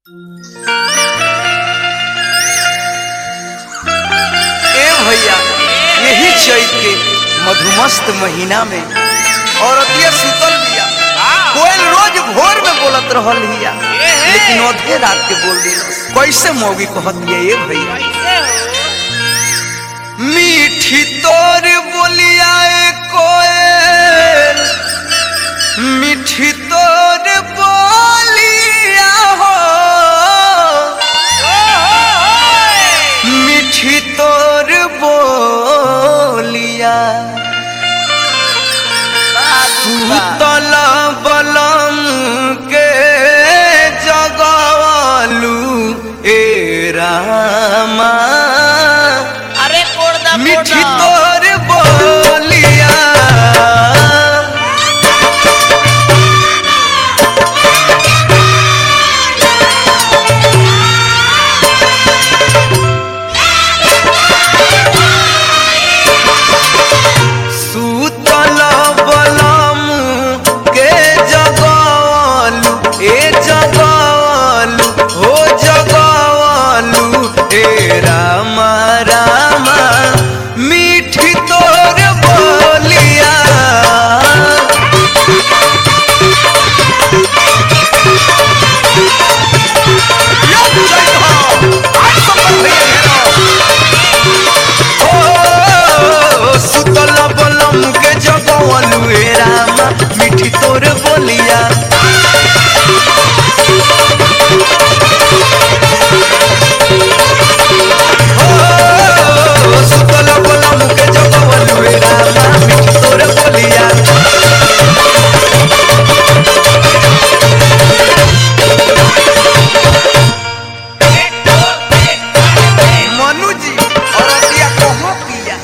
भैया यही चैत के मधुमस्त महीना में औरतिया सुतल बिया, कोयल रोज भोर में बोलत रहल हिया, लेकिन आधे रात के बोल दी। कैसे मौगी कहतिया ये भैया, मीठी तोर बोलिया कोयल, मीठी तोर बोलिया हो, मीठी तोर बोलिया, सुतल बलम के जगवालू ए रामा, अरे मीठी तोर बोलिया, सुतल बलम के जगवालू ए जगवालू हो जगवालू ए रामा रामा, मीठी तोर बोलिया, सुतल बलम के जगवालू ए रामा, मीठी तोर बोलिया, सुतल बलम के जगवालू ए रामा, मीठी तोर बोलिया। मनु जी औरतिया कहाँ पिया,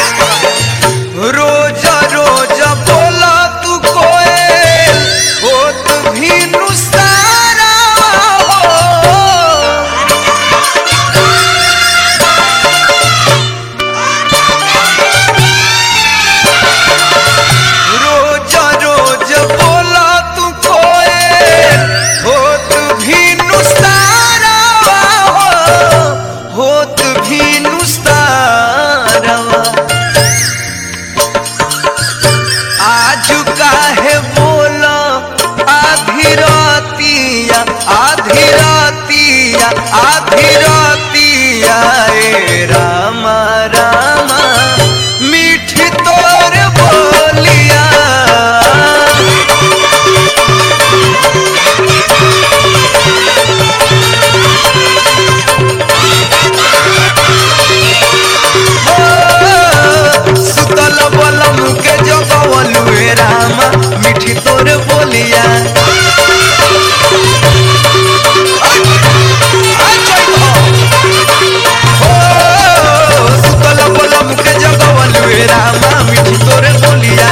रोज रोज बोला तू कोयल, होत भी नुसारा हो, रोज रोज बोला तू कोयल, होत भी नुसारा हो, होत भी नुसारा, आज काहे बोला आधी रातिया, आधी रातिया, आधी रातिया ए रामा रामा, मीठी तोर बोलिया, सुतल बलम के जगवालू ए रामा, मीठी तोर बोलिया, सुतल बलम के जगवालू ए रामा, मीठी तोर बोलिया,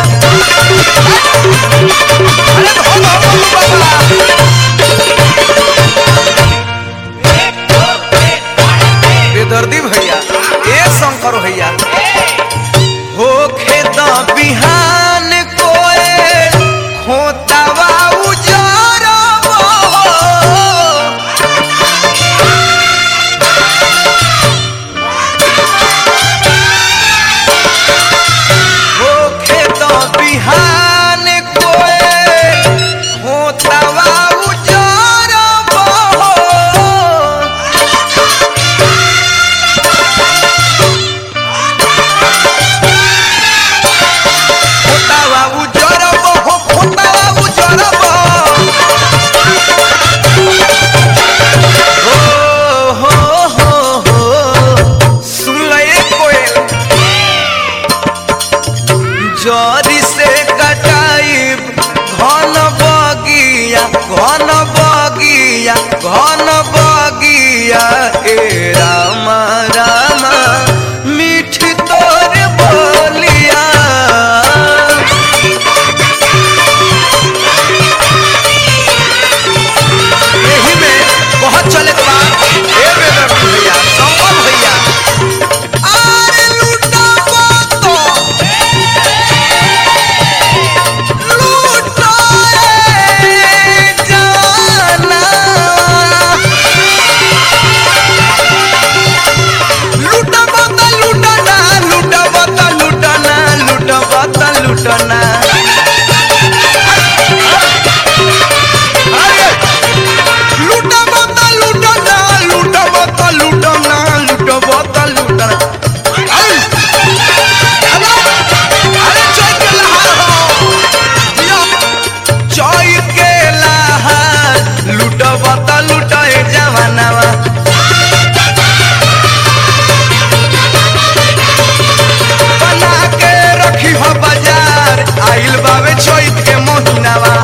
अरे बाबा बेदर्दी भैया ए शंकर भैया, हो खेता बिहान कोयल, खोतावा उजरबो, हो खेता बिहान कोयल, खोतावा उजरबो, खोतावा उजरबो हो, खोतावा उजरबो, हो सुन ले कोयल, जरी से कटाइब घन बगिया, घन बगिया, घन बगिया ए रामा रामा, मीठी तोर बोलिया, यही में बहुत चले के बाद ए बेदर्दी भैया, शंकर भैया, अरे लूटा तो लूटा जाना, तो लुटाए जवानावा बना के रखी हो बाजार आइल बावे चैत के महीनावा